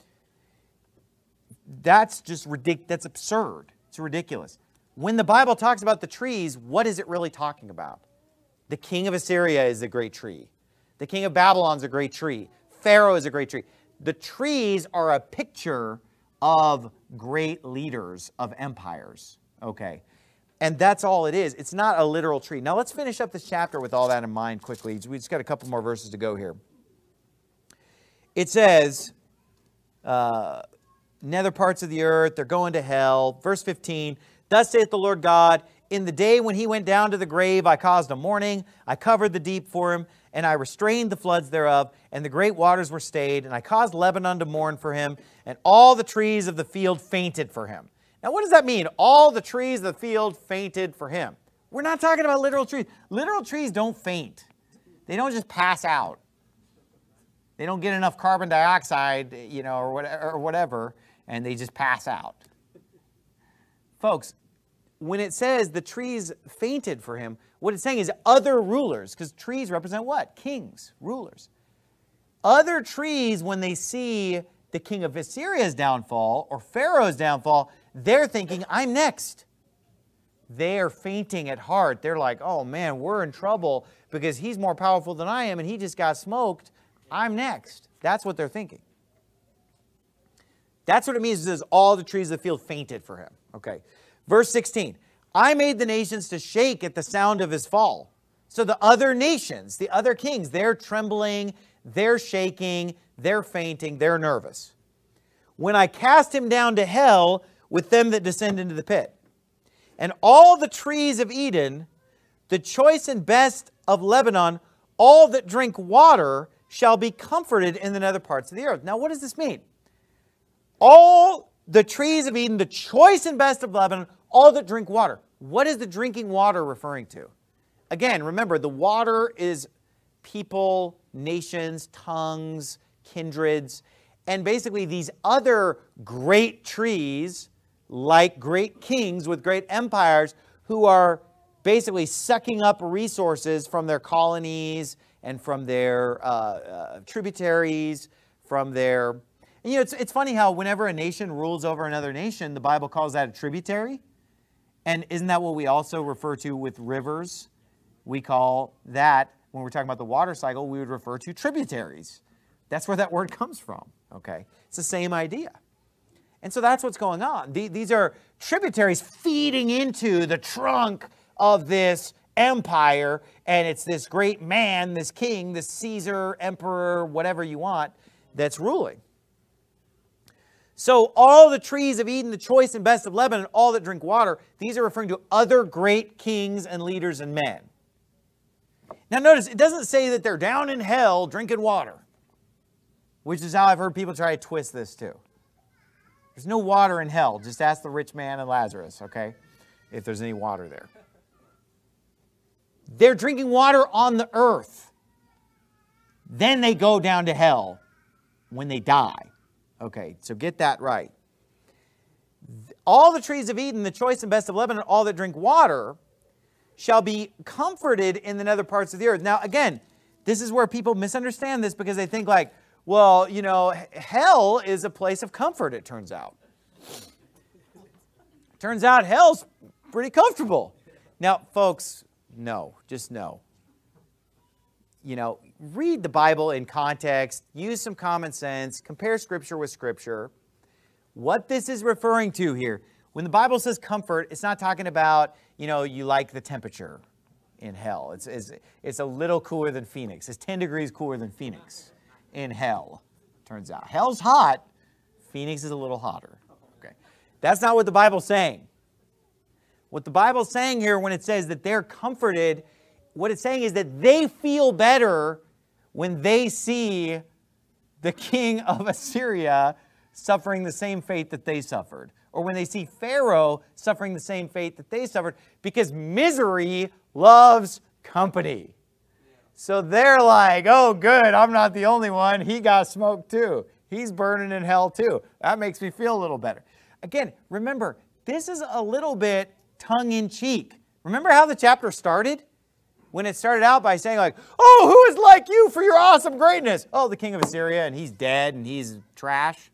That's just ridiculous. That's absurd. It's ridiculous. When the Bible talks about the trees, what is it really talking about? The king of Assyria is a great tree. The king of Babylon is a great tree. Pharaoh is a great tree. The trees are a picture of great leaders of empires. Okay. And that's all it is. It's not a literal tree. Now let's finish up this chapter with all that in mind quickly. We just got a couple more verses to go here. It says, uh, nether parts of the earth, they're going to hell. Verse fifteen, thus saith the Lord God, in the day when he went down to the grave, I caused a mourning. I covered the deep for him, and I restrained the floods thereof, and the great waters were stayed, and I caused Lebanon to mourn for him, and all the trees of the field fainted for him. Now, what does that mean? All the trees of the field fainted for him. We're not talking about literal trees. Literal trees don't faint. They don't just pass out. They don't get enough carbon dioxide, you know, or whatever, or whatever, and they just pass out. Folks, when it says the trees fainted for him, what it's saying is other rulers, because trees represent what? Kings, rulers. Other trees, when they see the king of Assyria's downfall or Pharaoh's downfall, they're thinking, I'm next. They're fainting at heart. They're like, oh man, we're in trouble because he's more powerful than I am and he just got smoked. I'm next. That's what they're thinking. That's what it means. It says all the trees of the field fainted for him. Okay. Verse sixteen, I made the nations to shake at the sound of his fall. So the other nations, the other kings, they're trembling, they're shaking, they're fainting, they're nervous. When I cast him down to hell with them that descend into the pit. And all the trees of Eden, the choice and best of Lebanon, all that drink water shall be comforted in the nether parts of the earth. Now what does this mean? All the trees of Eden, the choice and best of Lebanon, all that drink water. What is the drinking water referring to? Again, remember, the water is people, nations, tongues, kindreds, and basically these other great trees, like great kings with great empires, who are basically sucking up resources from their colonies and from their uh, uh, tributaries, from their... And, you know, it's, it's funny how whenever a nation rules over another nation, the Bible calls that a tributary. And isn't that what we also refer to with rivers? We call that, when we're talking about the water cycle, we would refer to tributaries. That's where that word comes from, okay? It's the same idea. And so that's what's going on. These are tributaries feeding into the trunk of this empire, and it's this great man, this king, this Caesar, emperor, whatever you want, that's ruling. So all the trees of Eden, the choice and best of Lebanon, all that drink water, these are referring to other great kings and leaders and men. Now notice, it doesn't say that they're down in hell drinking water, which is how I've heard people try to twist this too. There's no water in hell. Just ask the rich man and Lazarus, okay, if there's any water there. They're drinking water on the earth. Then they go down to hell when they die. Okay, so get that right. All the trees of Eden, the choice and best of Lebanon, all that drink water, shall be comforted in the nether parts of the earth. Now, again, this is where people misunderstand this because they think like, well, you know, hell is a place of comfort, it turns out. Turns out hell's pretty comfortable. Now, folks, no, just no. you know, read the Bible in context, use some common sense, compare Scripture with Scripture. What this is referring to here, when the Bible says comfort, it's not talking about, you know, you like the temperature in hell. It's, it's, it's a little cooler than Phoenix. It's ten degrees cooler than Phoenix in hell, turns out. Hell's hot. Phoenix is a little hotter. Okay, that's not what the Bible's saying. What the Bible's saying here when it says that they're comforted, what it's saying is that they feel better when they see the king of Assyria suffering the same fate that they suffered, or when they see Pharaoh suffering the same fate that they suffered, because misery loves company. So they're like, oh good, I'm not the only one. He got smoked too. He's burning in hell too. That makes me feel a little better. Again, remember, this is a little bit tongue-in-cheek. Remember how the chapter started? When it started out by saying like, oh, who is like you for your awesome greatness? Oh, the king of Assyria, and he's dead, and he's trash.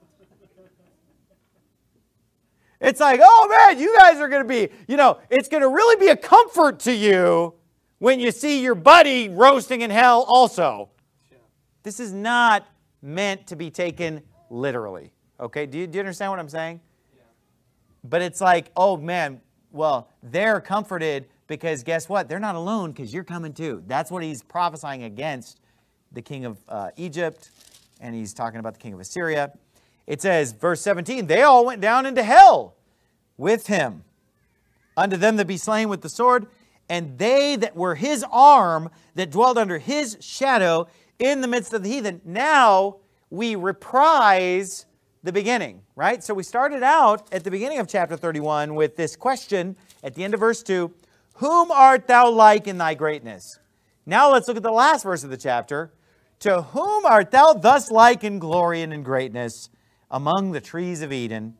It's like, oh man, you guys are going to be, you know, it's going to really be a comfort to you when you see your buddy roasting in hell also. Yeah. This is not meant to be taken literally. Okay, do you, do you understand what I'm saying? Yeah. But it's like, oh man, well, they're comforted because guess what? They're not alone because you're coming too. That's what he's prophesying against the king of uh, Egypt, and he's talking about the king of Assyria. It says, verse seventeen, they all went down into hell with him. Unto them that be slain with the sword, and they that were his arm, that dwelled under his shadow in the midst of the heathen. Now we reprise the beginning, right? So we started out at the beginning of chapter thirty-one with this question at the end of verse two, whom art thou like in thy greatness? Now let's look at the last verse of the chapter. To whom art thou thus like in glory and in greatness among the trees of Eden?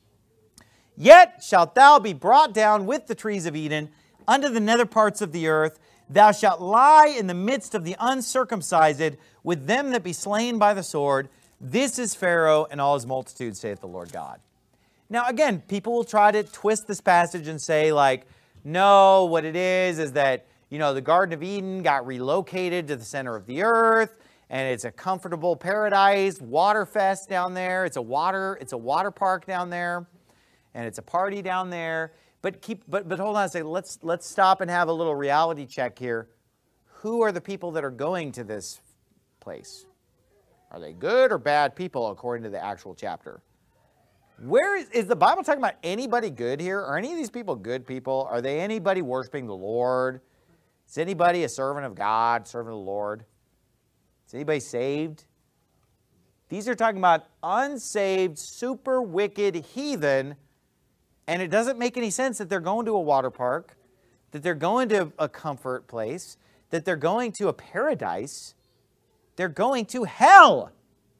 Yet shalt thou be brought down with the trees of Eden unto the nether parts of the earth. Thou shalt lie in the midst of the uncircumcised with them that be slain by the sword. This is Pharaoh and all his multitude, saith the Lord God. Now again, people will try to twist this passage and say like, no, what it is is that, you know, the Garden of Eden got relocated to the center of the earth, and it's a comfortable paradise, water fest down there. It's a water, it's a water park down there, and it's a party down there. But keep, but but hold on a second. Let's let's stop and have a little reality check here. Who are the people that are going to this place? Are they good or bad people according to the actual chapter? Where is, is the Bible talking about anybody good here? Are any of these people good people? Are they anybody worshiping the Lord? Is anybody a servant of God, servant of the Lord? Is anybody saved? These are talking about unsaved, super wicked heathen, and it doesn't make any sense that they're going to a water park, that they're going to a comfort place, that they're going to a paradise. They're going to hell.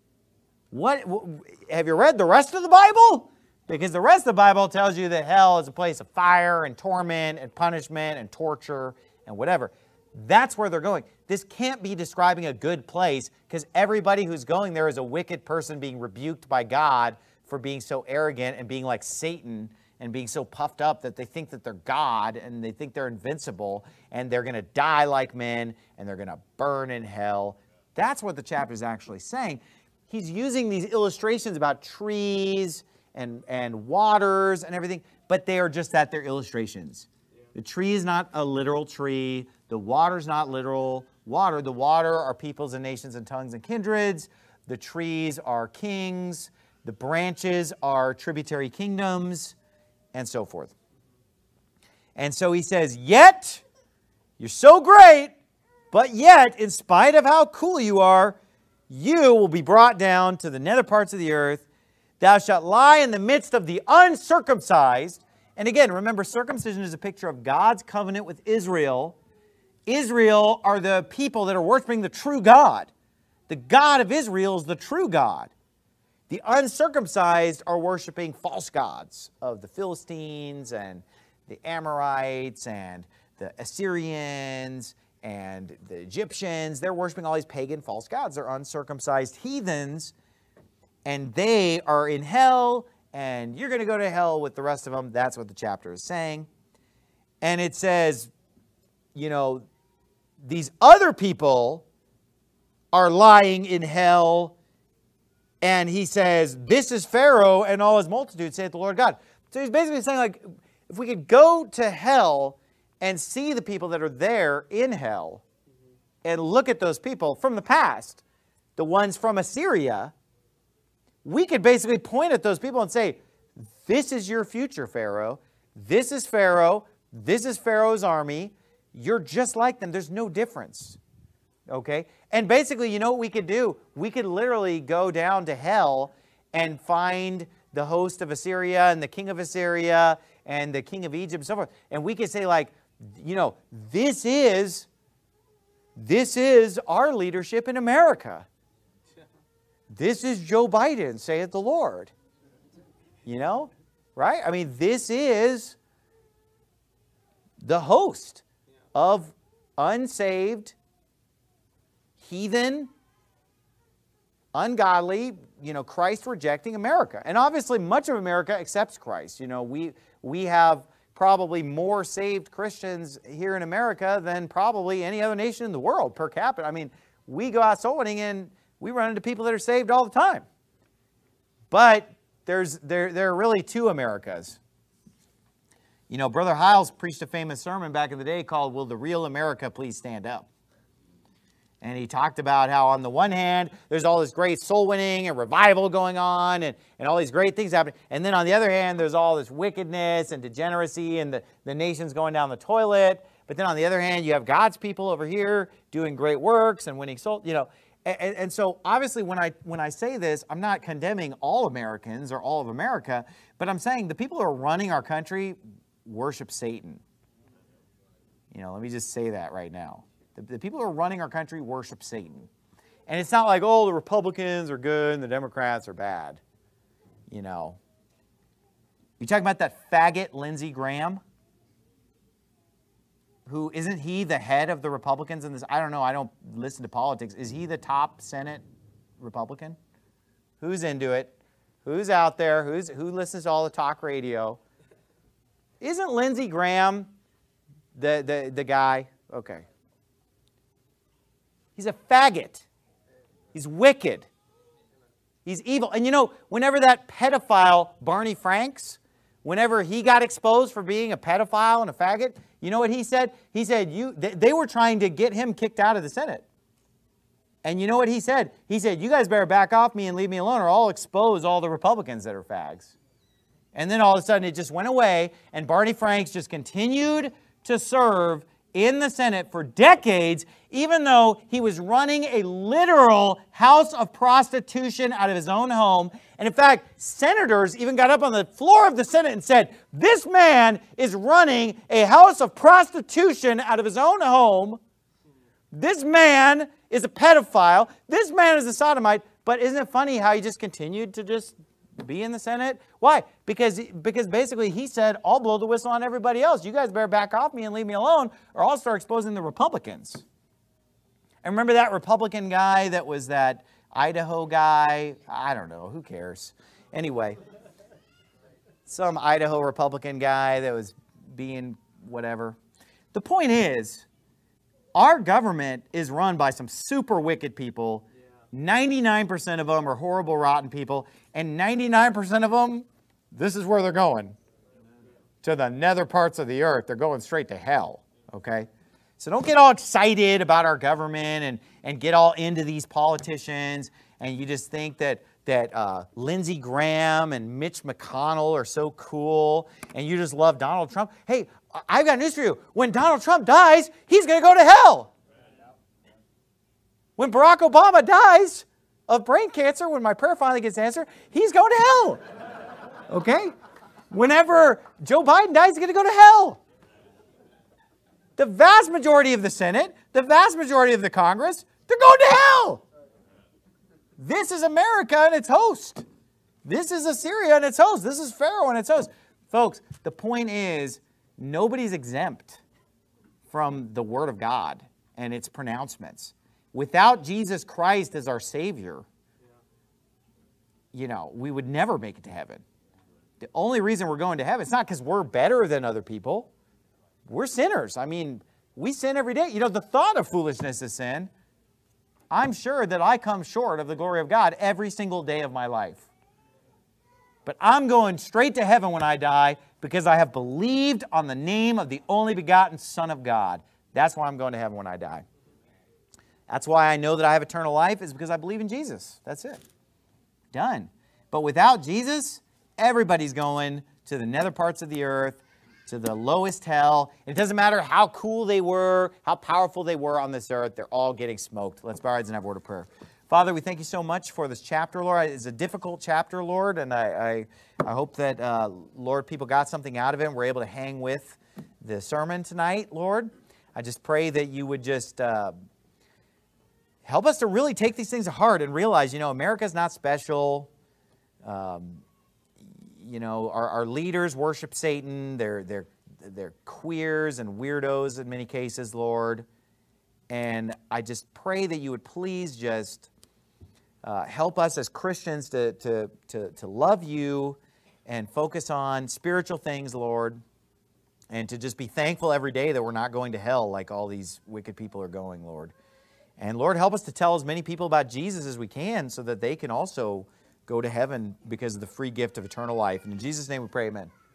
What, have you read the rest of the Bible? Because the rest of the Bible tells you that hell is a place of fire and torment and punishment and torture and whatever. That's where they're going. This can't be describing a good place because everybody who's going there is a wicked person being rebuked by God for being so arrogant and being like Satan and being so puffed up that they think that they're God and they think they're invincible and they're going to die like men and they're going to burn in hell. That's what the chapter is actually saying. He's using these illustrations about trees and, and waters and everything, but they are just that, they're illustrations. The tree is not a literal tree. The water's not literal water. The water are peoples and nations and tongues and kindreds. The trees are kings. The branches are tributary kingdoms, and so forth. And so he says, yet, you're so great, but yet, in spite of how cool you are, you will be brought down to the nether parts of the earth. Thou shalt lie in the midst of the uncircumcised. And again, remember, circumcision is a picture of God's covenant with Israel. Israel are the people that are worshiping the true God. The God of Israel is the true God. The uncircumcised are worshiping false gods of the Philistines and the Amorites and the Assyrians and the Egyptians. They're worshiping all these pagan false gods. They're uncircumcised heathens, and they are in hell, and you're going to go to hell with the rest of them. That's what the chapter is saying. And it says, you know, these other people are lying in hell, and he says, this is Pharaoh and all his multitude, saith the Lord God. So he's basically saying, like, if we could go to hell and see the people that are there in hell, and look at those people from the past, the ones from Assyria, we could basically point at those people and say, this is your future, Pharaoh. This is Pharaoh. This is Pharaoh's army. You're just like them. There's no difference. Okay? And basically, you know what we could do? We could literally go down to hell and find the host of Assyria and the king of Assyria and the king of Egypt and so forth. And we could say, like, you know, this is, this is our leadership in America. This is Joe Biden, saith the Lord. You know? Right? I mean, this is the host of unsaved, heathen, ungodly, you know, Christ-rejecting America. And obviously, much of America accepts Christ. You know, we, we have probably more saved Christians here in America than probably any other nation in the world per capita. I mean, we go out soul winning and we run into people that are saved all the time. But there's there, there are really two Americas. You know, Brother Hiles preached a famous sermon back in the day called, Will the Real America Please Stand Up? And he talked about how on the one hand, there's all this great soul winning and revival going on and, and all these great things happening. And then on the other hand, there's all this wickedness and degeneracy and the, the nation's going down the toilet. But then on the other hand, you have God's people over here doing great works and winning souls, you know. And, and so obviously when I, when I say this, I'm not condemning all Americans or all of America, but I'm saying the people who are running our country worship Satan. You know, let me just say that right now. The, the people who are running our country worship Satan. And it's not like, oh, the Republicans are good and the Democrats are bad. You know. You talking about that faggot Lindsey Graham? Who, isn't he the head of the Republicans in this? I don't know. I don't listen to politics. Is he the top Senate Republican? Who's into it? Who's out there? Who's, who listens to all the talk radio? Isn't Lindsey Graham the, the, the guy? Okay. He's a faggot. He's wicked. He's evil. And you know, whenever that pedophile, Barney Franks, whenever he got exposed for being a pedophile and a faggot, you know what he said? He said, you, they, they were trying to get him kicked out of the Senate. And you know what he said? He said, you guys better back off me and leave me alone or I'll expose all the Republicans that are fags. And then all of a sudden it just went away and Barney Franks just continued to serve in the Senate for decades, even though he was running a literal house of prostitution out of his own home. And in fact, senators even got up on the floor of the Senate and said, this man is running a house of prostitution out of his own home. This man is a pedophile. This man is a sodomite. But isn't it funny how he just continued to just be in the Senate? Why? Because, because basically he said, I'll blow the whistle on everybody else. You guys better back off me and leave me alone or I'll start exposing the Republicans. And remember that Republican guy that was that Idaho guy? I don't know. Who cares? Anyway, some Idaho Republican guy that was being whatever. The point is, our government is run by some super wicked people. ninety-nine percent of them are horrible, rotten people. And ninety-nine percent of them, this is where they're going. To the nether parts of the earth. They're going straight to hell. Okay? So don't get all excited about our government and, and get all into these politicians. And you just think that, that uh, Lindsey Graham and Mitch McConnell are so cool. And you just love Donald Trump. Hey, I've got news for you. When Donald Trump dies, he's going to go to hell. When Barack Obama dies of brain cancer, when my prayer finally gets answered, he's going to hell. Okay? Whenever Joe Biden dies, he's going to go to hell. The vast majority of the Senate, the vast majority of the Congress, they're going to hell. This is America and its host. This is Assyria and its host. This is Pharaoh and its host. Folks, the point is, nobody's exempt from the Word of God and its pronouncements. Without Jesus Christ as our Savior, you know, we would never make it to heaven. The only reason we're going to heaven, it's not because we're better than other people. We're sinners. I mean, we sin every day. You know, the thought of foolishness is sin. I'm sure that I come short of the glory of God every single day of my life. But I'm going straight to heaven when I die because I have believed on the name of the only begotten Son of God. That's why I'm going to heaven when I die. That's why I know that I have eternal life, is because I believe in Jesus. That's it. Done. But without Jesus, everybody's going to the nether parts of the earth, to the lowest hell. It doesn't matter how cool they were, how powerful they were on this earth. They're all getting smoked. Let's bow our heads and have a word of prayer. Father, we thank you so much for this chapter, Lord. It's a difficult chapter, Lord, and I, I, I hope that, uh, Lord, people got something out of it and were able to hang with the sermon tonight, Lord. I just pray that you would just uh, help us to really take these things to heart and realize, you know, America's not special. Um, you know, our, our leaders worship Satan. They're, they're, they're queers and weirdos in many cases, Lord. And I just pray that you would please just uh, help us as Christians to, to, to, to love you and focus on spiritual things, Lord, and to just be thankful every day that we're not going to hell like all these wicked people are going, Lord. And Lord, help us to tell as many people about Jesus as we can so that they can also go to heaven because of the free gift of eternal life. And in Jesus' name we pray, amen.